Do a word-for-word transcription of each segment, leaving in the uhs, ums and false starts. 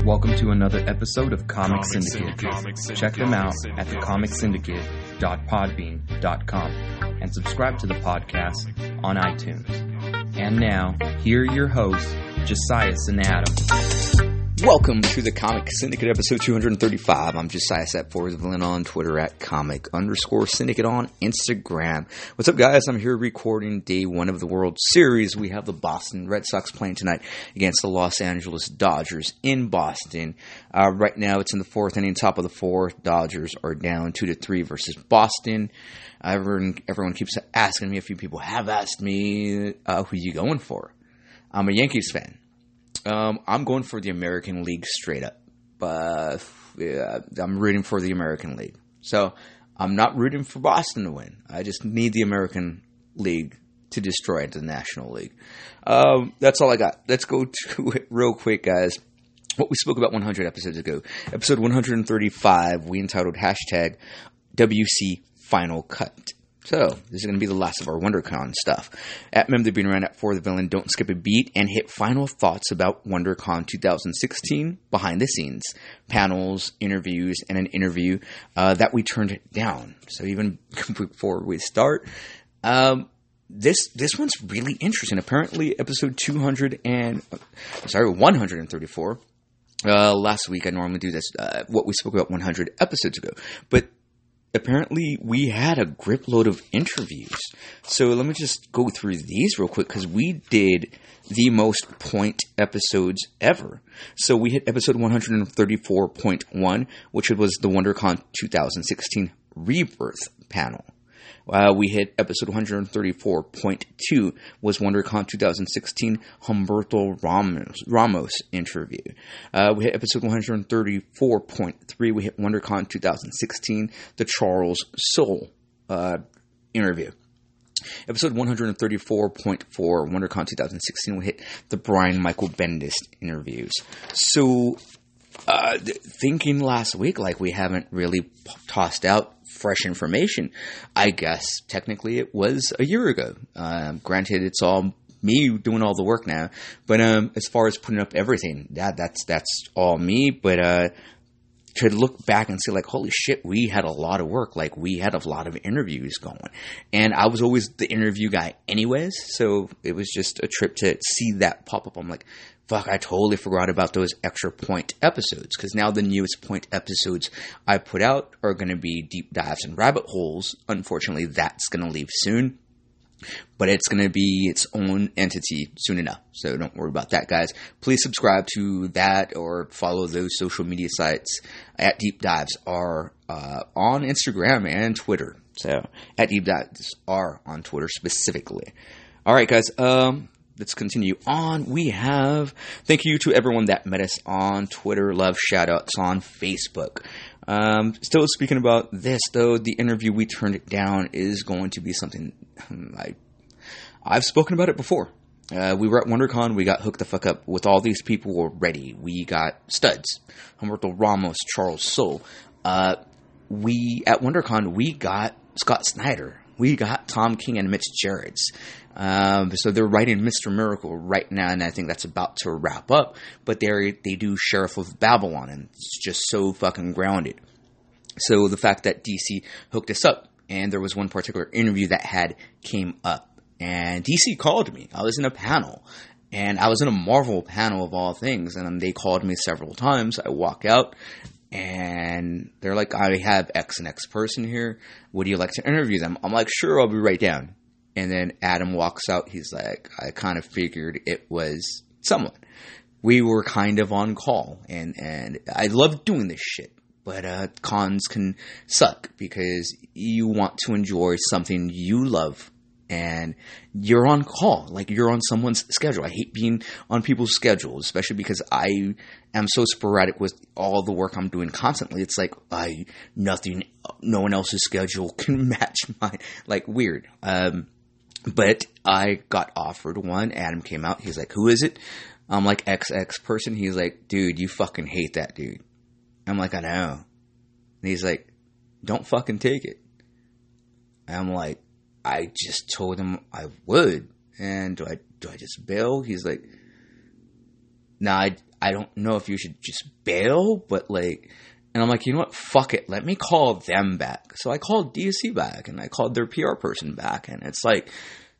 Welcome to another episode of Comic, Comic Syndicate. Syndicate. Check them out Syndicate. at the comic syndicate dot podbean dot com and subscribe to the podcast on iTunes. And now, here are your hosts, Josias and Adam. Welcome to the Comic Syndicate episode two thirty-five. I'm Josiah Sat for the villain on Twitter at comic underscore syndicate on Instagram. What's up, guys? I'm here recording day one of the World Series. We have the Boston Red Sox playing tonight against the Los Angeles Dodgers in Boston. Uh, right now, it's in the fourth inning, top of the fourth. Dodgers are down two to three versus Boston. Uh, everyone, everyone keeps asking me. A few people have asked me, uh, who you going for? I'm a Yankees fan. Um, I'm going for the American League straight up. Uh, yeah, I'm rooting for the American League. So, I'm not rooting for Boston to win. I just need the American League to destroy the National League. Um, that's all I got. Let's go to it real quick, guys. What we spoke about one hundred episodes ago. Episode one thirty-five, we entitled hashtag W C Final Cut. So, this is going to be the last of our WonderCon stuff. At Mem the Bean around at For the Villain, don't skip a beat, and hit final thoughts about WonderCon twenty sixteen, behind the scenes, panels, interviews, and an interview uh, that we turned down. So even before we start, um, this this one's really interesting. Apparently, episode two hundred and, sorry, one thirty-four, uh, last week I normally do this, uh, what we spoke about one hundred episodes ago, but apparently, we had a grip load of interviews. So let me just go through these real quick, because we did the most point episodes ever. So we hit episode one thirty-four point one, which was the WonderCon twenty sixteen Rebirth panel. Uh, we hit episode one thirty-four point two, was WonderCon twenty sixteen Humberto Ramos, Ramos interview. Uh, we hit episode one thirty-four point three, we hit WonderCon twenty sixteen, the Charles Soule uh, interview. Episode one thirty-four point four, WonderCon twenty sixteen, we hit the Brian Michael Bendis interviews. So, uh, th- thinking last week, like we haven't really p- tossed out fresh information. I guess technically it was a year ago. Um, granted, it's all me doing all the work now, but um, as far as putting up everything, that that's that's all me. But uh, to look back and say, like, holy shit, we had a lot of work. Like, we had a lot of interviews going, and I was always the interview guy, anyways. So it was just a trip to see that pop up. I'm like, fuck, I totally forgot about those extra point episodes, because now the newest point episodes I put out are going to be deep dives and rabbit holes. Unfortunately, that's going to leave soon, but it's going to be its own entity soon enough, so don't worry about that, guys. Please subscribe to that or follow those social media sites at Deep Dives are uh, on Instagram and Twitter. So, at Deep Dives are on Twitter specifically. All right, guys, um... let's continue on. We have, thank you to everyone that met us on Twitter. Love shoutouts on Facebook. Um, still speaking about this, though, the interview we turned down is going to be something I, I've spoken about it before. Uh, we were at WonderCon. We got hooked the fuck up with all these people already. We got studs. Humberto Ramos, Charles Soule. Uh, we, at WonderCon, we got Scott Snyder. We got Tom King and Mitch Gerads. Um, so they're writing Mister Miracle right now, and I think that's about to wrap up. But they they do Sheriff of Babylon, and it's just so fucking grounded. So the fact that D C hooked us up, and there was one particular interview that had came up, and D C called me. I was in a panel, and I was in a Marvel panel of all things, and they called me several times. I walk out, and they're like, I have X and X person here. Would you like to interview them? I'm like, sure, I'll be right down. And then Adam walks out. He's like, I kind of figured it was someone. We were kind of on call. And, and I love doing this shit. But uh, cons can suck because you want to enjoy something you love. And you're on call, like you're on someone's schedule. I hate being on people's schedules, especially because I am so sporadic with all the work I'm doing constantly. It's like I nothing, no one else's schedule can match mine. Like weird. Um, but I got offered one. Adam came out. He's like, "Who is it?" I'm like, X X person. He's like, "Dude, you fucking hate that dude." I'm like, "I know." And he's like, "Don't fucking take it." I'm like, I just told him I would, and do I do I just bail? He's like, nah, I, I don't know if you should just bail, but like, and I'm like, you know what? Fuck it. Let me call them back. So I called D S C back, and I called their P R person back, and it's like,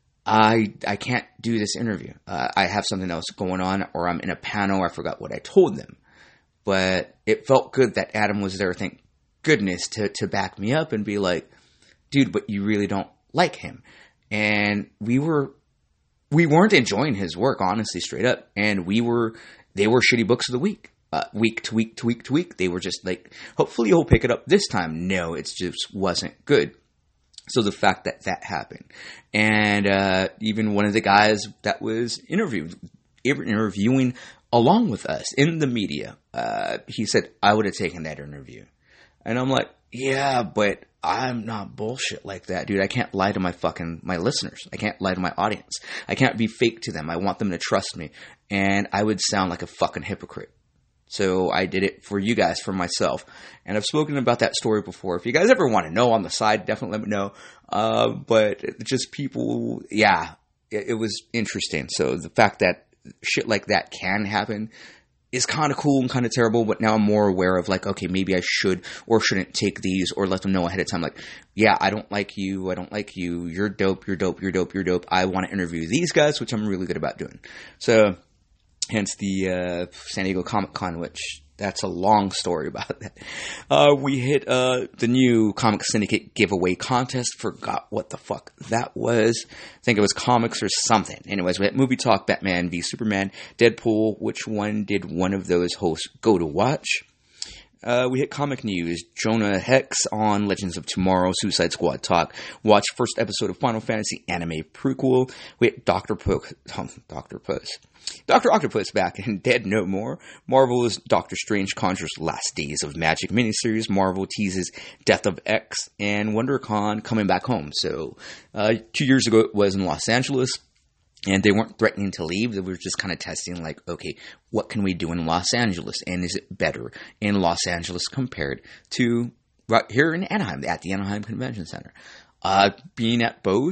I I can't do this interview. Uh, I have something else going on, or I'm in a panel. I forgot what I told them. But it felt good that Adam was there, thank goodness, to, to back me up and be like, dude, but you really don't like him. And we were, we weren't enjoying his work, honestly, straight up. And we were, they were shitty books of the week. Uh, week to week to week to week. They were just like, hopefully he'll pick it up this time. No, it just wasn't good. So the fact that that happened. And uh, even one of the guys that was interviewed, interviewing along with us in the media, uh, he said, I would have taken that interview. And I'm like, yeah, but I'm not bullshit like that, dude. I can't lie to my fucking, my listeners. I can't lie to my audience. I can't be fake to them. I want them to trust me. And I would sound like a fucking hypocrite. So I did it for you guys, for myself. And I've spoken about that story before. If you guys ever want to know on the side, definitely let me know. Uh, but just people, yeah, it, it was interesting. So the fact that shit like that can happen is kind of cool and kind of terrible. But now I'm more aware of like, okay, maybe I should or shouldn't take these, or let them know ahead of time. Like, yeah, I don't like you. I don't like you. You're dope. You're dope. You're dope. You're dope. I want to interview these guys, which I'm really good about doing. So hence the uh, San Diego Comic Con, which that's a long story about that. Uh, we hit uh, the new Comic Syndicate giveaway contest. Forgot what the fuck that was. I think it was comics or something. Anyways, we had Movie Talk, Batman v Superman, Deadpool. Which one did one of those hosts go to watch? Uh, we hit comic news. Jonah Hex on Legends of Tomorrow, Suicide Squad talk. Watch first episode of Final Fantasy anime prequel. We hit Doctor Puss. Oh, Doctor Puss. Doctor Octopus back and Dead No More. Marvel's Doctor Strange conjures Last Days of Magic miniseries. Marvel teases Death of X, and WonderCon coming back home. So uh, two years ago it was in Los Angeles. And they weren't threatening to leave. They were just kind of testing, like, okay, what can we do in Los Angeles? And is it better in Los Angeles compared to right here in Anaheim, at the Anaheim Convention Center? Uh, being at both,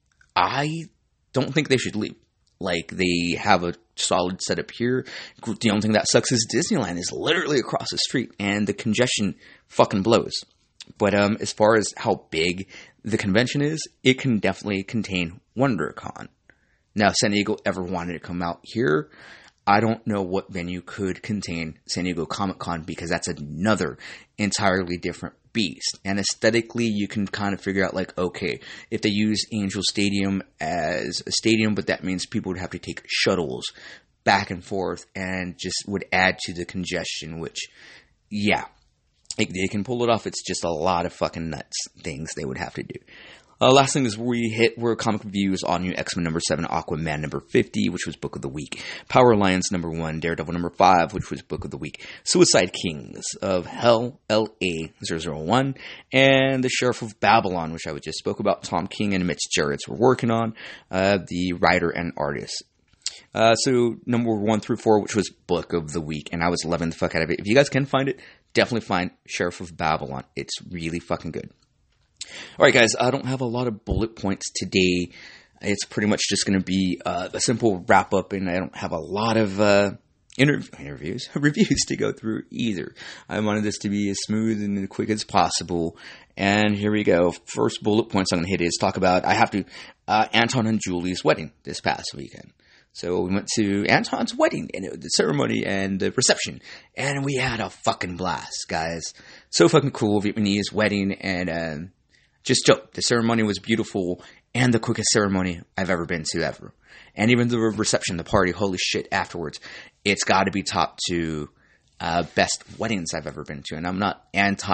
I don't think they should leave. Like, they have a solid setup here. The only thing that sucks is Disneyland is literally across the street, and the congestion fucking blows. But um, as far as how big the convention is, it can definitely contain WonderCon. Now, if San Diego ever wanted to come out here, I don't know what venue could contain San Diego Comic Con, because that's another entirely different beast. And aesthetically, you can kind of figure out, like, okay, if they use Angel Stadium as a stadium, but that means people would have to take shuttles back and forth and just would add to the congestion, which, yeah, they can pull it off. It's just a lot of fucking nuts things they would have to do. Uh, last thing is we hit were comic reviews on new X-Men number seven, Aquaman number fifty, which was book of the week, Power Alliance number one, Daredevil number five, which was book of the week, Suicide Kings of Hell, L A zero zero one, and The Sheriff of Babylon, which I just spoke about. Tom King and Mitch Gerrits were working on, uh, the writer and artist. Uh, so number one through four, which was book of the week, and I was loving the fuck out of it. If you guys can find it, definitely find Sheriff of Babylon. It's really fucking good. Alright guys, I don't have a lot of bullet points today. It's pretty much just going to be uh, a simple wrap up, and I don't have a lot of uh, interv- interviews, reviews to go through either. I wanted this to be as smooth and as quick as possible, and here we go. First bullet points I'm going to hit is talk about, I have to, uh, Anton and Julie's wedding this past weekend. So we went to Anton's wedding, and it, the ceremony and the reception, and we had a fucking blast, guys. So fucking cool, Vietnamese wedding, and uh, just dope. The ceremony was beautiful, and the quickest ceremony I've ever been to ever. And even the reception, the party, holy shit, afterwards, it's got to be top two uh, best weddings I've ever been to. And I'm not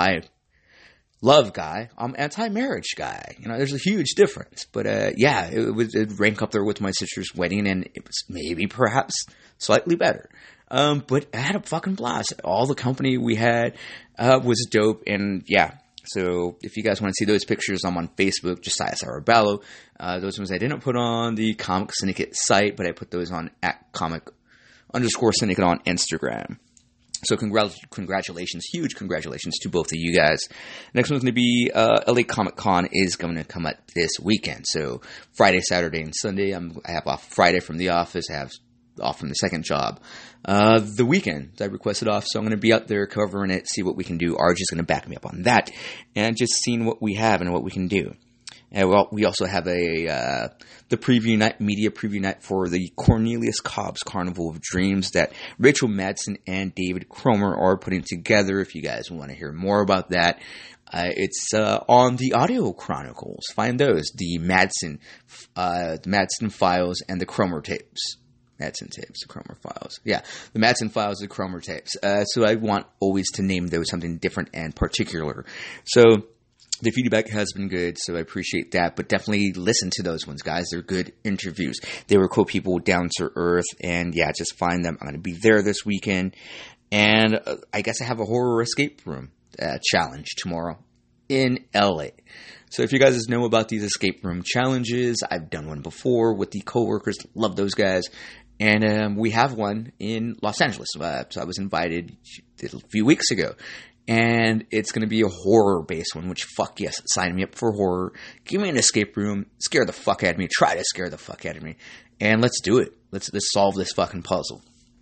anti-love guy, I'm anti-marriage guy. You know, there's a huge difference. But uh, yeah, it would it'd rank up there with my sister's wedding, and it was maybe perhaps slightly better. Um, but I had a fucking blast. All the company we had uh, was dope, and yeah. So if you guys want to see those pictures, I'm on Facebook, Josiah Saraballo. Uh, those ones I didn't put on the Comic Syndicate site, but I put those on at comic underscore syndicate on Instagram. So congr- congratulations, huge congratulations to both of you guys. Next one's going to be uh, L A Comic Con is going to come up this weekend. So Friday, Saturday, and Sunday. I'm, I have off Friday from the office. I have off from the second job. Uh, the weekend, I requested off, so I'm going to be out there covering it, see what we can do. R G's going to back me up on that, and just seeing what we have and what we can do. And we also have a uh, the preview night, media preview night for the Cornelius Cobb's Carnival of Dreams that Rachel Madsen and David Cromer are putting together. If you guys want to hear more about that, uh, it's uh, on the Audio Chronicles. Find those, the Madsen, uh, the Madsen Files and the Cromer tapes. Madsen tapes, the Cromer Files. Yeah, the Madsen Files, the Cromer tapes. Uh, so I want always to name those something different and particular. So the feedback has been good, so I appreciate that. But definitely listen to those ones, guys. They're good interviews. They were cool people, down to earth. And yeah, just find them. I'm going to be there this weekend. And uh, I guess I have a horror escape room uh, challenge tomorrow in L A. So if you guys know about these escape room challenges, I've done one before with the coworkers. Love those guys. And um, we have one in Los Angeles. Uh, so I was invited a few weeks ago. And it's going to be a horror-based one, which, fuck yes, sign me up for horror. Give me an escape room. Scare the fuck out of me. Try to scare the fuck out of me. And let's do it. Let's, let's solve this fucking puzzle.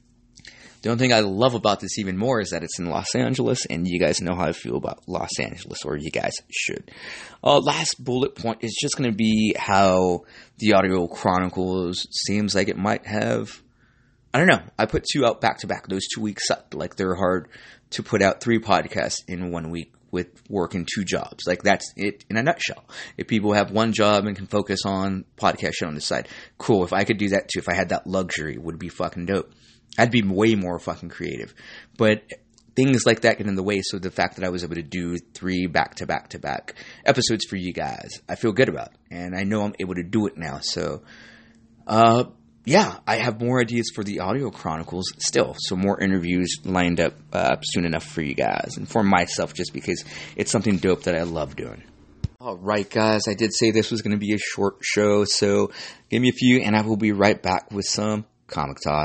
The only thing I love about this even more is that it's in Los Angeles, and you guys know how I feel about Los Angeles, or you guys should. Uh, last bullet point is just going to be how the Audio Chronicles seems like it might have... I don't know. I put two out back-to-back. Those two weeks sucked. Like, they're hard to put out three podcasts in one week with working two jobs. Like, that's it in a nutshell. If people have one job and can focus on podcast show on the side, cool. If I could do that too, if I had that luxury, it would be fucking dope. I'd be way more fucking creative. But things like that get in the way, so the fact that I was able to do three back-to-back-to-back episodes for you guys, I feel good about. And I know I'm able to do it now, so... uh. Yeah, I have more ideas for the Audio Chronicles still, so more interviews lined up uh, soon enough for you guys, and for myself, just because it's something dope that I love doing. Alright guys, I did say this was going to be a short show, so give me a few, and I will be right back with some comic talk.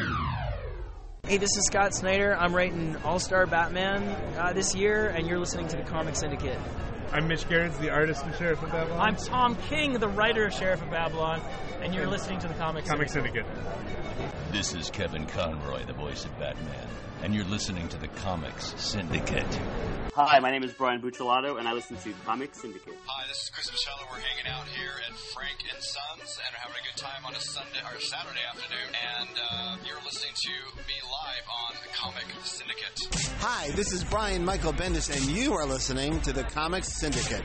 Hey, this is Scott Snyder. I'm writing All-Star Batman uh, this year, and you're listening to the Comic Syndicate. I'm Mitch Gerrans, the artist and Sheriff of Babylon. I'm Tom King, the writer of Sheriff of Babylon, and you're listening to the Comic, Comic Syndicate. Syndicate. This is Kevin Conroy, the voice of Batman, and you're listening to the Comics Syndicate. Hi, my name is Brian Buccellato, and I listen to Comic Syndicate. Hi, this is Chris Michello. We're hanging out here at Frank and Sons, and we're having a good time on a Sunday or Saturday afternoon. And uh, you're listening to me live on the Comic Syndicate. Hi, this is Brian Michael Bendis, and you are listening to the Comics Syndicate.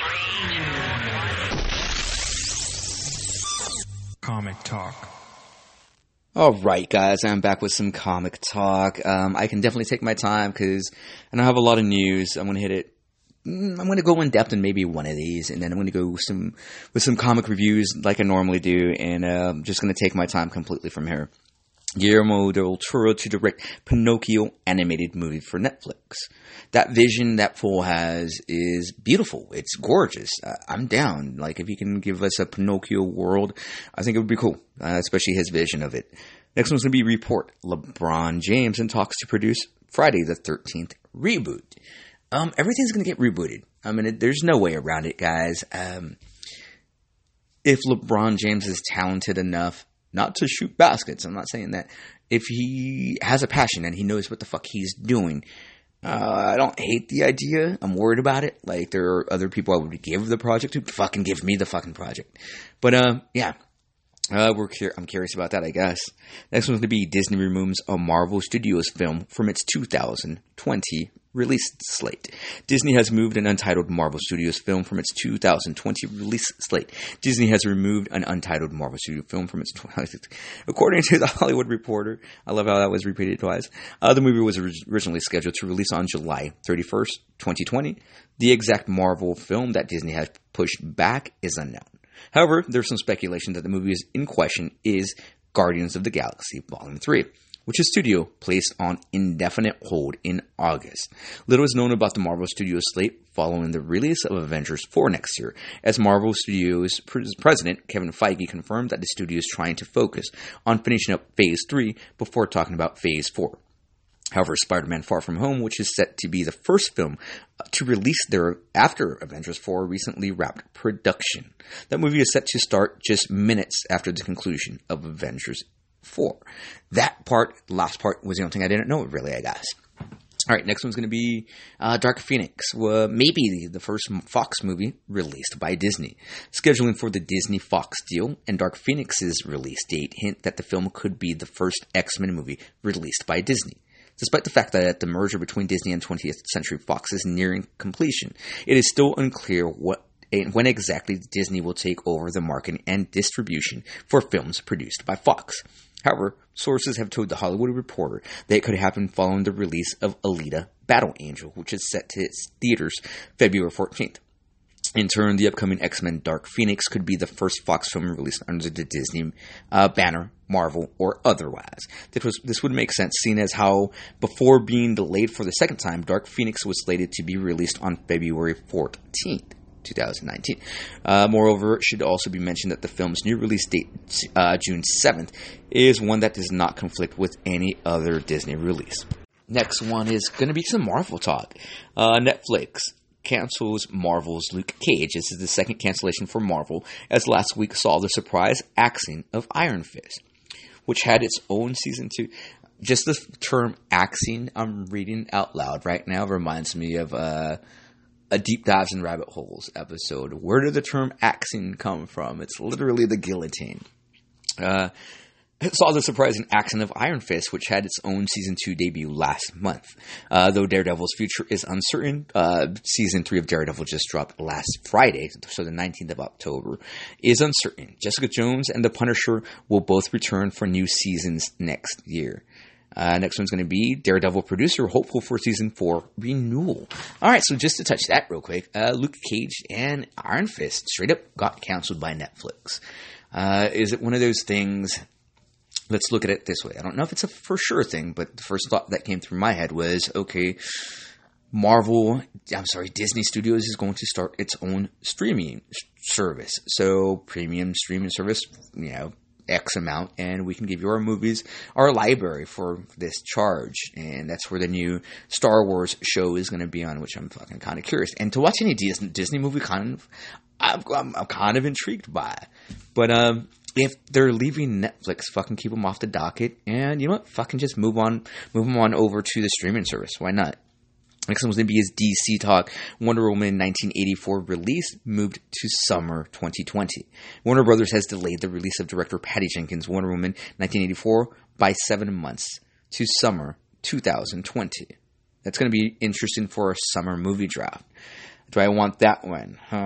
Comic Talk. Alright guys, I'm back with some comic talk. Um, I can definitely take my time because I don't have a lot of news. I'm going to hit it. I'm going to go in depth in maybe one of these, and then I'm going to go with some, with some comic reviews like I normally do, and uh, I'm just going to take my time completely from here. Guillermo del Toro to direct Pinocchio animated movie for Netflix. That vision that fool has is beautiful. It's gorgeous. Uh, I'm down. Like, if he can give us a Pinocchio world, I think it would be cool, uh, especially his vision of it. Next one's going to be Report. LeBron James in talks to produce Friday the thirteenth reboot. Um, everything's going to get rebooted. I mean, it, there's no way around it, guys. Um, if LeBron James is talented enough not to shoot baskets, I'm not saying that. If he has a passion and he knows what the fuck he's doing, uh, I don't hate the idea. I'm worried about it. Like, there are other people I would give the project to. Fucking give me the fucking project. But, uh, yeah. Uh, we're cur- I'm curious about that, I guess. Next one's going to be Disney removes a Marvel Studios film from its two thousand twenty release slate. Disney has moved an untitled Marvel Studios film from its two thousand twenty release slate. Disney has removed an untitled Marvel Studios film from its... Tw- According to The Hollywood Reporter, I love how that was repeated twice, uh, the movie was originally scheduled to release on July thirty-first, twenty twenty. The exact Marvel film that Disney has pushed back is unknown. However, there's some speculation that the movie is in question is Guardians of the Galaxy Volume three, which is studio placed on indefinite hold in August. Little is known about the Marvel Studios slate following the release of Avengers four next year, as Marvel Studios president Kevin Feige confirmed that the studio is trying to focus on finishing up Phase three before talking about Phase four. However, Spider-Man Far From Home, which is set to be the first film to release there after Avengers four, recently wrapped production. That movie is set to start just minutes after the conclusion of Avengers four. That part, last part, was the only thing I didn't know, really, I guess. All right, next one's going to be uh, Dark Phoenix, uh, maybe the first Fox movie released by Disney. Scheduling for the Disney-Fox deal and Dark Phoenix's release date hint that the film could be the first X-Men movie released by Disney. Despite the fact that the merger between Disney and twentieth Century Fox is nearing completion, it is still unclear what and when exactly Disney will take over the marketing and distribution for films produced by Fox. However, sources have told The Hollywood Reporter that it could happen following the release of Alita: Battle Angel, which is set to its theaters February fourteenth. In turn, the upcoming X-Men Dark Phoenix could be the first Fox film released under the Disney uh, banner, Marvel, or otherwise. This, was, this would make sense, seeing as how, before being delayed for the second time, Dark Phoenix was slated to be released on February fourteenth. twenty nineteen. Uh, moreover, it should also be mentioned that the film's new release date, uh, June seventh, is one that does not conflict with any other Disney release. Next one is going to be some Marvel talk. Uh, Netflix cancels Marvel's Luke Cage. This is the second cancellation for Marvel, as last week saw the surprise axing of Iron Fist, which had its own season two. Just the term axing I'm reading out loud right now reminds me of uh, a Deep Dives in Rabbit Holes episode. Where did the term axing come from? It's literally the guillotine. Uh, it saw the surprising axing of Iron Fist, which had its own Season two debut last month. Uh, though Daredevil's future is uncertain, uh, Season three of Daredevil just dropped last Friday, so the nineteenth of October, is uncertain. Jessica Jones and The Punisher will both return for new seasons next year. Uh, next one's going to be Daredevil producer hopeful for season four renewal. All right, so just to touch that real quick, uh, Luke Cage and Iron Fist straight up got canceled by Netflix. Uh, is it one of those things? Let's look at it this way. I don't know if it's a for sure thing, but the first thought that came through my head was, okay, Marvel, I'm sorry, Disney Studios is going to start its own streaming service. So premium streaming service, you know, X amount, and we can give you our movies, our library for this charge. And that's where the new Star Wars show is going to be on, which I'm fucking kind of curious. And to watch any Disney, Disney movie, kind of, I'm, I'm, I'm kind of intrigued by. But um, if they're leaving Netflix, fucking keep them off the docket. And you know what? Fucking just move on, move them on over to the streaming service. Why not? Next one was going to be his D C talk. Wonder Woman nineteen eighty-four release moved to summer twenty twenty. Warner Brothers has delayed the release of director Patty Jenkins' Wonder Woman nineteen eighty-four by seven months to summer two thousand twenty. That's going to be interesting for a summer movie draft. Do I want that one? Huh.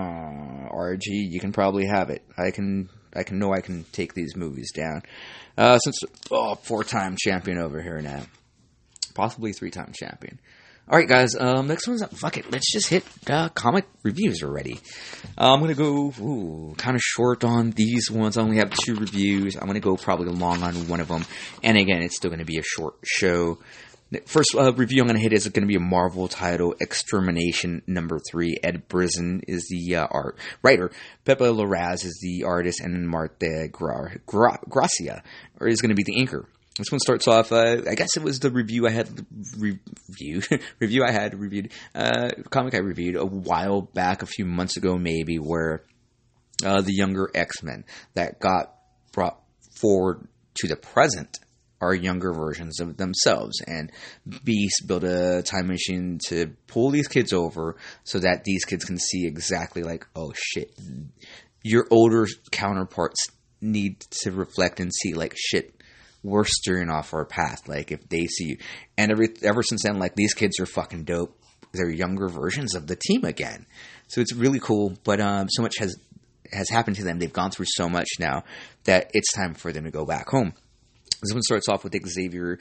R G, you can probably have it. I can, I can know I can take these movies down. Uh, since, oh, four-time champion over here now. Possibly three-time champion. All right, guys, um, next one's up. Fuck it. Let's just hit uh, comic reviews already. Uh, I'm going to go ooh, kind of short on these ones. I only have two reviews. I'm going to go probably long on one of them. And again, it's still going to be a short show. The first uh, review I'm going to hit is going to be a Marvel title, Extermination number three. Ed Brisson is the uh, art writer. Pepe Larraz is the artist. And Marte Gra- Gra- Gracia is going to be the inker. This one starts off, uh, I guess it was the review I had re- reviewed, review I had reviewed, uh, comic I reviewed a while back, a few months ago maybe, where uh, the younger X-Men that got brought forward to the present are younger versions of themselves. And Beast built a time machine to pull these kids over so that these kids can see exactly like, oh shit, your older counterparts need to reflect and see like, shit, we're steering off our path, like, if they see you. And every, ever since then, like, these kids are fucking dope. They're younger versions of the team again. So it's really cool, but um, so much has has happened to them. They've gone through so much now that it's time for them to go back home. This one starts off with Xavier,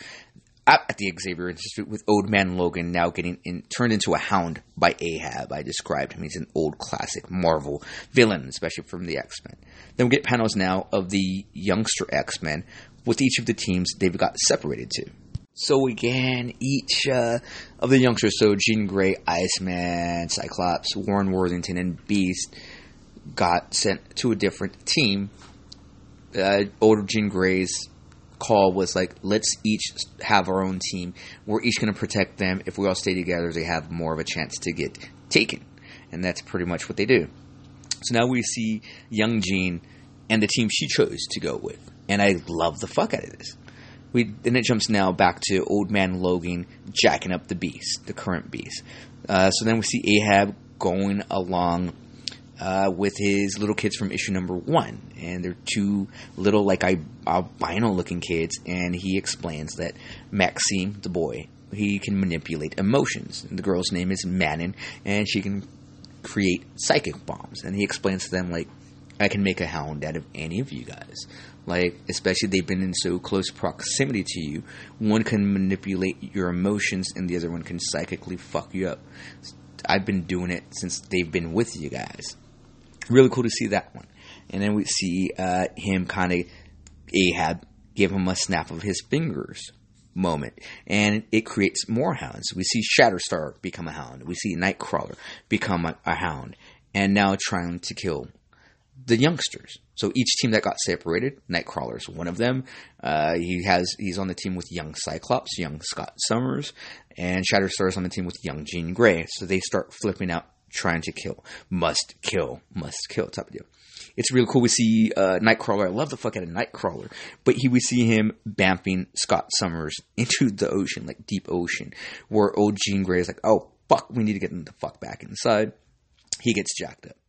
at the Xavier Institute, with Old Man Logan now getting in, turned into a hound by Ahab. I described him. He's an old classic Marvel villain, especially from the X-Men. Then we get panels now of the youngster X-Men, with each of the teams they've got separated to. So again, each uh, of the youngsters, so Jean Grey, Iceman, Cyclops, Warren Worthington, and Beast, got sent to a different team. Uh, older Jean Grey's call was like, let's each have our own team. We're each going to protect them. If we all stay together, they have more of a chance to get taken. And that's pretty much what they do. So now we see young Jean and the team she chose to go with. And I love the fuck out of this. We Then it jumps now back to Old Man Logan jacking up the beast, the current beast. Uh, so then we see Ahab going along uh, with his little kids from issue number one. And they're two little, like, albino-looking kids. And he explains that Maxime, the boy, he can manipulate emotions. And the girl's name is Manon, and she can create psychic bombs. And he explains to them, like, I can make a hound out of any of you guys. Like, especially they've been in so close proximity to you. One can manipulate your emotions and the other one can psychically fuck you up. I've been doing it since they've been with you guys. Really cool to see that one. And then we see uh, him kind of, Ahab, give him a snap of his fingers moment. And it creates more hounds. We see Shatterstar become a hound. We see Nightcrawler become a, a hound. And now trying to kill the youngsters. So each team that got separated, Nightcrawler is one of them. Uh, he has he's on the team with young Cyclops, young Scott Summers, and Shatterstar is on the team with young Jean Grey. So they start flipping out, trying to kill, must kill, must kill type of deal. It's really cool. We see uh, Nightcrawler. I love the fuck out of Nightcrawler, but he we see him bamping Scott Summers into the ocean, like deep ocean, where old Jean Grey is like, "Oh fuck, we need to get him the fuck back inside." He gets jacked up.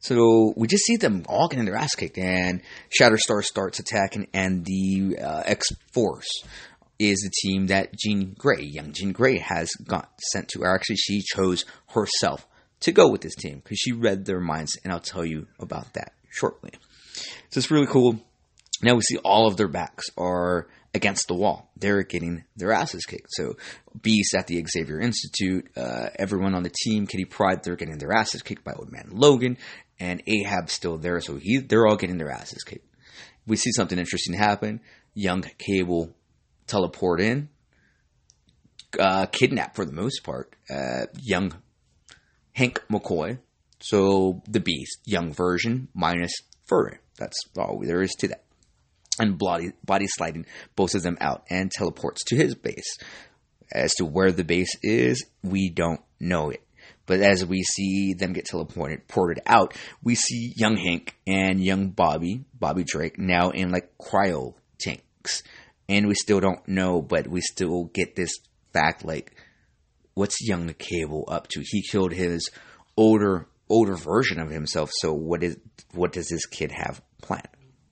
So we just see them all getting their ass kicked, and Shatterstar starts attacking, and the uh, X-Force is the team that Jean Grey, young Jean Grey, has got sent to. Or actually, she chose herself to go with this team because she read their minds, and I'll tell you about that shortly. So it's really cool. Now we see all of their backs are against the wall. They're getting their asses kicked. So Beast at the Xavier Institute, uh, everyone on the team, Kitty Pryde, they're getting their asses kicked by Old Man Logan, and Ahab's still there, so he, they're all getting their asses kicked. We see something interesting happen. Young Cable teleport in, uh, kidnap for the most part, uh, young Hank McCoy, so the Beast, young version, minus Fury. That's all there is to that. And body, body sliding both of them out and teleports to his base. As to where the base is, we don't know it. But as we see them get teleported ported out, we see young Hank and young Bobby, Bobby Drake, now in like cryo tanks. And we still don't know, but we still get this fact, like, what's young Cable up to? He killed his older older version of himself, so what is what does this kid have planned?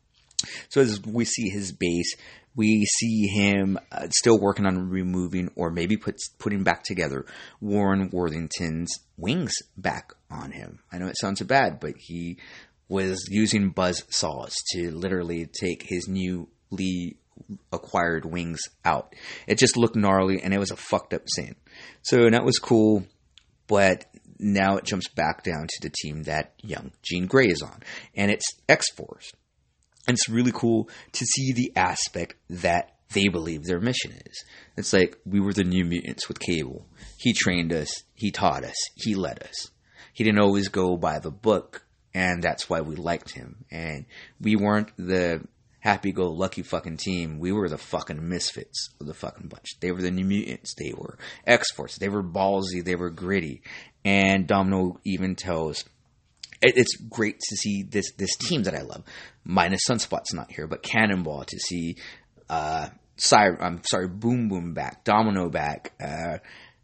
So as we see his base, we see him uh, still working on removing or maybe put, putting back together Warren Worthington's wings back on him. I know it sounds bad, but he was using buzz saws to literally take his newly acquired wings out. It just looked gnarly, and it was a fucked up scene. So that was cool, but now it jumps back down to the team that young Jean Grey is on, and it's X-Force. And it's really cool to see the aspect that they believe their mission is. It's like, we were the New Mutants with Cable. He trained us. He taught us. He led us. He didn't always go by the book, and that's why we liked him. And we weren't the happy-go-lucky fucking team. We were the fucking misfits of the fucking bunch. They were the New Mutants. They were X-Force. They were ballsy. They were gritty. And Domino even tells... It's great to see this this team that I love. Minus Sunspot's not here, but Cannonball, to see uh, Cy- I'm sorry, Boom Boom back, Domino back, uh,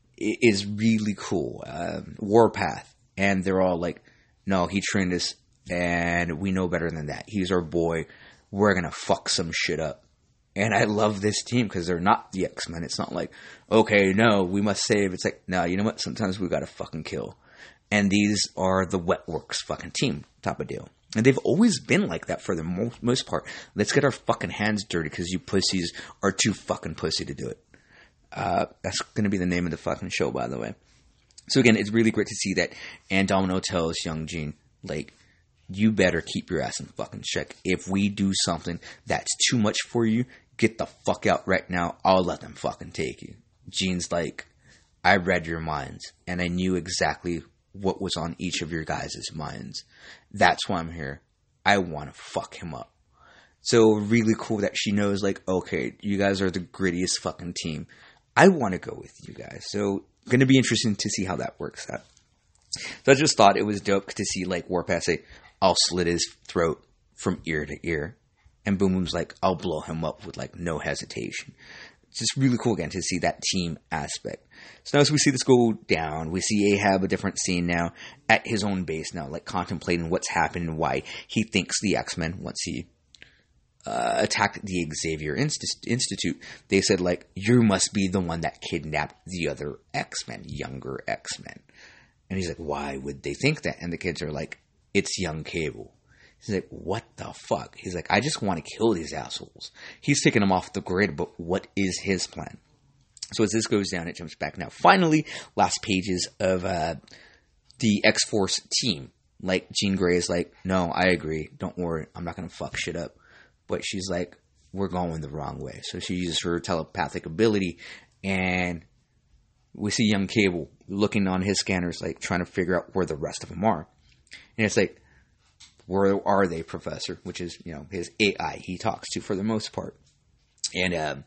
is really cool. Uh, Warpath, and they're all like, no, he trained us, and we know better than that. He's our boy. We're gonna fuck some shit up. And I love this team because they're not the X-Men. It's not like, okay, no, we must save. It's like, no, you know what? Sometimes we gotta fucking kill. And these are the Wetworks fucking team type of deal. And they've always been like that for the mo- most part. Let's get our fucking hands dirty because you pussies are too fucking pussy to do it. Uh, that's going to be the name of the fucking show, by the way. So again, it's really great to see that. And Domino tells young Jean, like, you better keep your ass in fucking check. If we do something that's too much for you, get the fuck out right now. I'll let them fucking take you. Jean's like, I read your minds and I knew exactly what was on each of your guys' minds. That's why I'm here. I want to fuck him up. So really cool that she knows, like, okay, you guys are the grittiest fucking team. I want to go with you guys. So going to be interesting to see how that works out. So I just thought it was dope to see, like, Warpath say, I'll slit his throat from ear to ear. And Boom Boom's like, I'll blow him up with like no hesitation. It's just really cool again to see that team aspect. So now as we see this go down, we see Ahab, a different scene now, at his own base now, like contemplating what's happened and why he thinks the X-Men, once he uh, attacked the Xavier Inst- Institute, they said like, you must be the one that kidnapped the other X-Men, younger X-Men. And he's like, why would they think that? And the kids are like, it's young Cable. He's like, what the fuck? He's like, I just want to kill these assholes. He's taking them off the grid, but what is his plan? So as this goes down, it jumps back now. Finally, last pages of uh, the X-Force team. Like, Jean Grey is like, no, I agree. Don't worry. I'm not going to fuck shit up. But she's like, we're going the wrong way. So she uses her telepathic ability, and we see young Cable looking on his scanners, like, trying to figure out where the rest of them are. And it's like, where are they, Professor? Which is, you know, his A I he talks to for the most part. And um,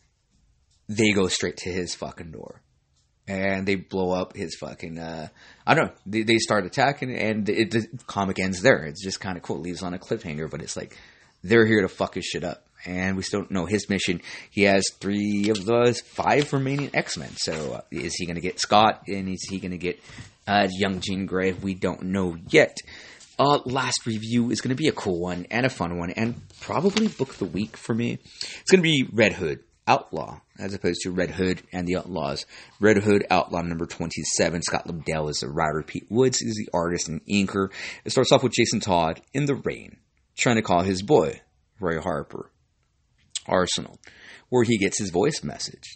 they go straight to his fucking door. And they blow up his fucking, uh, I don't know, they, they start attacking, and it, the comic ends there. It's just kind of cool. It leaves on a cliffhanger, but it's like, they're here to fuck his shit up. And we still don't know his mission. He has three of the five remaining X-Men. So uh, is he going to get Scott? And is he going to get uh, young Jean Grey? We don't know yet. Uh, last review is going to be a cool one and a fun one, and probably book of the week for me. It's going to be Red Hood Outlaw, as opposed to Red Hood and the Outlaws. Red Hood Outlaw number twenty-seven. Scott Lobdell is the writer. Pete Woods is the artist and inker. It starts off with Jason Todd in the rain, trying to call his boy, Roy Harper, Arsenal, where he gets his voice message.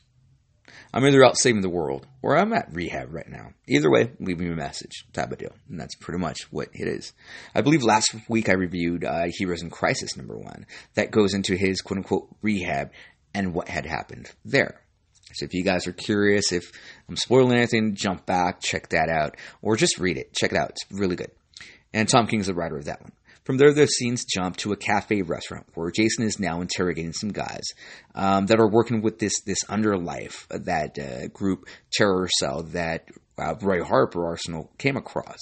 I'm either out saving the world, or I'm at rehab right now. Either way, leave me a message, type of deal. And that's pretty much what it is. I believe last week I reviewed uh, Heroes in Crisis number one. That goes into his quote-unquote rehab and what had happened there. So if you guys are curious, if I'm spoiling anything, jump back, check that out. Or just read it. Check it out. It's really good. And Tom King's the writer of that one. From there, the scenes jump to a cafe restaurant where Jason is now interrogating some guys um, that are working with this this Underlife, that uh, group terror cell that uh, Roy Harper Arsenal came across.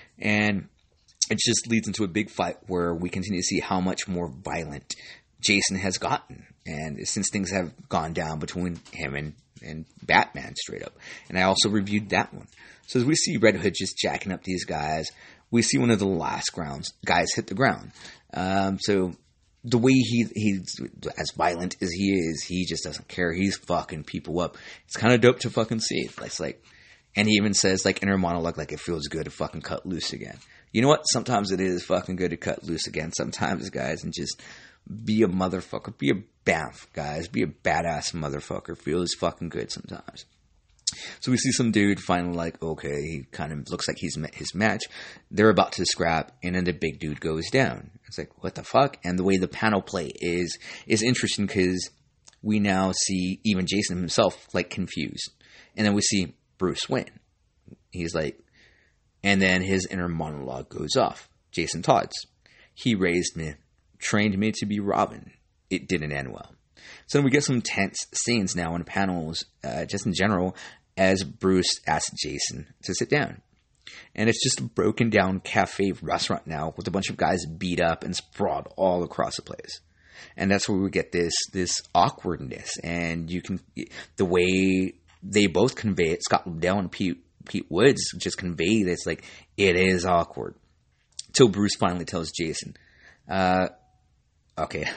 And it just leads into a big fight where we continue to see how much more violent Jason has gotten. And since things have gone down between him and, and Batman straight up. And I also reviewed that one. So as we see Red Hood just jacking up these guys, we see one of the last grounds guys hit the ground. Um, so the way he he's as violent as he is, he just doesn't care. He's fucking people up. It's kind of dope to fucking see. It's like, and he even says like inner monologue, like it feels good to fucking cut loose again. You know what? Sometimes it is fucking good to cut loose again. Sometimes, guys, and just be a motherfucker. Be a bamf, guys. Be a badass motherfucker. Feels fucking good sometimes. So we see some dude finally like, okay, he kind of looks like he's met his match. They're about to scrap, and then the big dude goes down. It's like, what the fuck? And the way the panel play is is interesting because we now see even Jason himself like confused. And then we see Bruce Wayne. He's like, and then his inner monologue goes off. Jason Todd's. He raised me, trained me to be Robin. It didn't end well. So then we get some tense scenes now in panels, uh, just in general, as Bruce asks Jason to sit down. And it's just a broken down cafe restaurant now with a bunch of guys beat up and sprawled all across the place. And that's where we get this this awkwardness. And you can, the way they both convey it, Scott Lobdell and Pete, Pete Woods just convey this, like, it is awkward. Till Bruce finally tells Jason, uh, okay,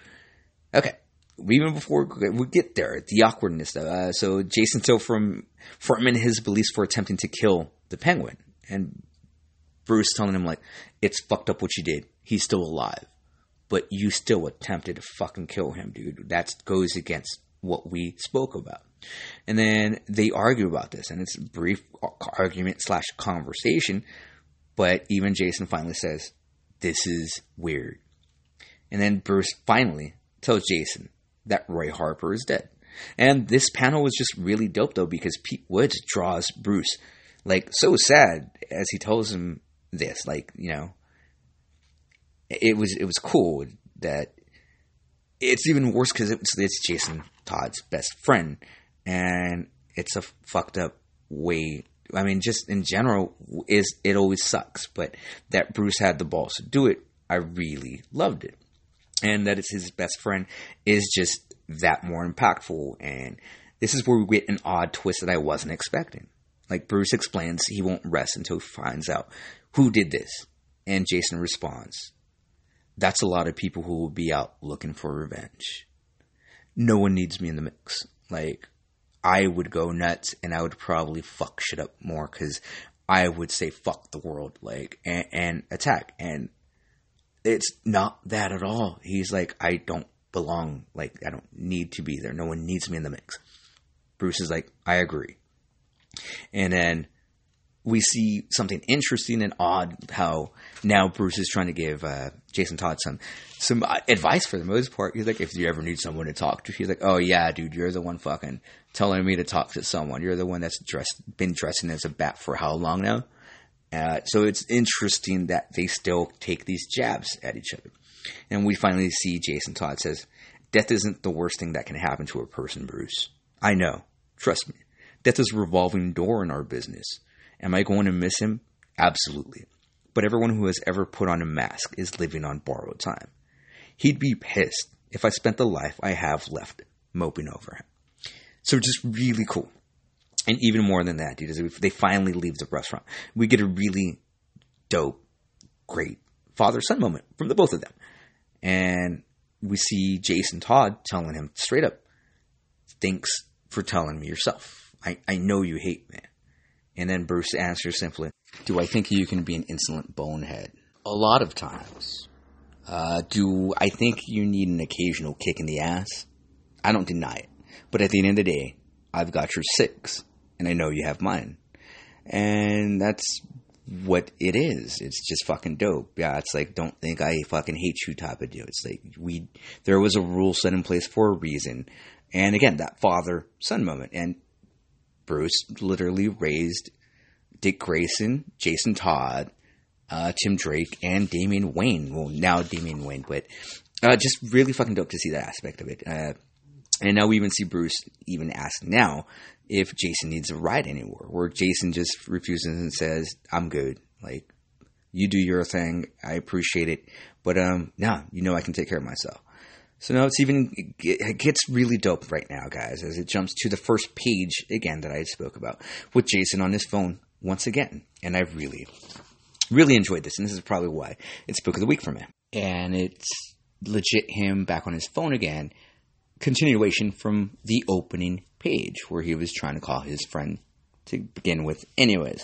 okay. Even before we get there, the awkwardness, though. Uh, so Jason still from forming his beliefs for attempting to kill the Penguin. And Bruce telling him, like, it's fucked up what you did. He's still alive. But you still attempted to fucking kill him, dude. That goes against what we spoke about. And then they argue about this. And it's a brief argument slash conversation. But even Jason finally says, this is weird. And then Bruce finally tells Jason that Roy Harper is dead. And this panel was just really dope, though, because Pete Woods draws Bruce, like, so sad as he tells him this. Like, you know, it was it was cool that it's even worse because it's, it's Jason Todd's best friend. And it's a fucked up way. I mean, just in general, is it always sucks. But that Bruce had the balls to do it, I really loved it. and that it's his best friend is just that more impactful. And this is where we get an odd twist that I wasn't expecting. Like, Bruce explains he won't rest until he finds out who did this. And Jason responds, that's a lot of people who will be out looking for revenge. No one needs me in the mix. Like, I would go nuts and I would probably fuck shit up more because I would say fuck the world, like, and, and attack. And it's not that at all. He's like, I don't belong. Like, I don't need to be there. No one needs me in the mix. Bruce is like, I agree. And then we see something interesting and odd how now Bruce is trying to give uh, Jason Todd some some advice for the most part. He's like, if you ever need someone to talk to, he's like, oh yeah, dude, you're the one fucking telling me to talk to someone. You're the one that's dressed, been dressing as a bat for how long now? Uh, so it's interesting that they still take these jabs at each other. And we finally see Jason Todd says, death isn't the worst thing that can happen to a person, Bruce. I know. Trust me. Death is a revolving door in our business. Am I going to miss him? Absolutely. But everyone who has ever put on a mask is living on borrowed time. He'd be pissed if I spent the life I have left moping over him. So just really cool. And even more than that, dude, is they finally leave the restaurant. We get a really dope, great father-son moment from the both of them. And we see Jason Todd telling him straight up, thanks for telling me yourself. I, I know you hate me. And then Bruce answers simply, do I think you can be an insolent bonehead? A lot of times. Uh, do I think you need an occasional kick in the ass? I don't deny it. But at the end of the day, I've got your six. And I know you have mine. And that's what it is. It's just fucking dope. Yeah, it's like, don't think I fucking hate you type of deal. It's like, we, there was a rule set in place for a reason. And again, that father-son moment. And Bruce literally raised Dick Grayson, Jason Todd, uh, Tim Drake, and Damian Wayne. Well, now Damian Wayne, but uh, just really fucking dope to see that aspect of it. Uh, and now we even see Bruce even ask now if Jason needs a ride anywhere, where Jason just refuses and says, I'm good. Like, you do your thing. I appreciate it. But, um, nah, you know I can take care of myself. So now it's even, it gets really dope right now, guys, as it jumps to the first page, again, that I spoke about, with Jason on his phone once again. And I really, really enjoyed this, and this is probably why it's Book of the Week for me. And it's legit him back on his phone again, continuation from the opening page, where he was trying to call his friend to begin with. Anyways,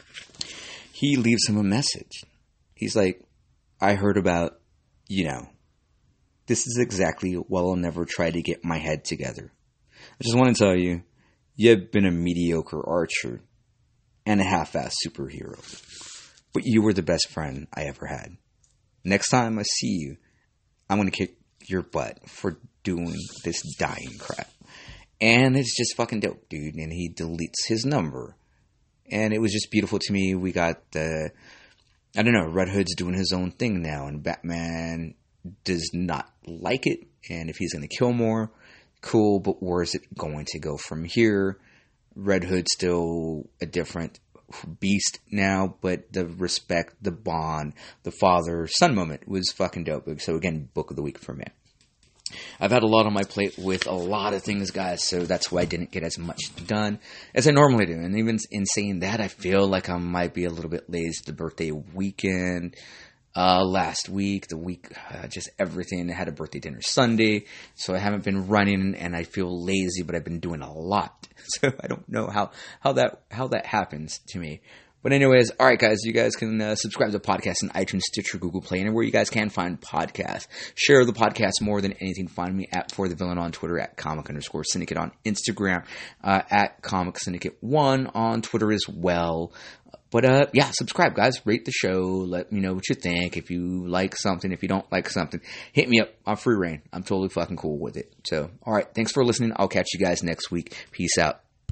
he leaves him a message. He's like, I heard about, you know, this is exactly why I'll never try to get my head together. I just want to tell you, you've been a mediocre archer and a half-assed superhero. But you were the best friend I ever had. Next time I see you, I'm going to kick your butt for doing this dying crap. And it's just fucking dope, dude. And he deletes his number. And it was just beautiful to me. We got the, I don't know, Red Hood's doing his own thing now. And Batman does not like it, and if he's going to kill more, cool, but where is it going to go from here? Red Hood's still a different beast now, but the respect, the bond, the father-son moment was fucking dope. So again, Book of the Week for me. I've had a lot on my plate with a lot of things, guys, so that's why I didn't get as much done as I normally do. And even in saying that, I feel like I might be a little bit lazy the birthday weekend. Uh, last week, the week, uh, just everything. I had a birthday dinner Sunday, so I haven't been running, and I feel lazy, but I've been doing a lot. So I don't know how, how that how that happens to me. But anyways, all right, guys, you guys can uh, subscribe to the podcast on iTunes, Stitcher, Google Play, and where you guys can find podcasts. Share the podcast more than anything. Find me at For the Villain on Twitter, at comic underscore syndicate on Instagram, uh, at comic syndicate one on Twitter as well. But, uh, yeah, subscribe, guys. Rate the show. Let me know what you think. If you like something, if you don't like something, hit me up on free reign. I'm totally fucking cool with it. So, all right. Thanks for listening. I'll catch you guys next week. Peace out.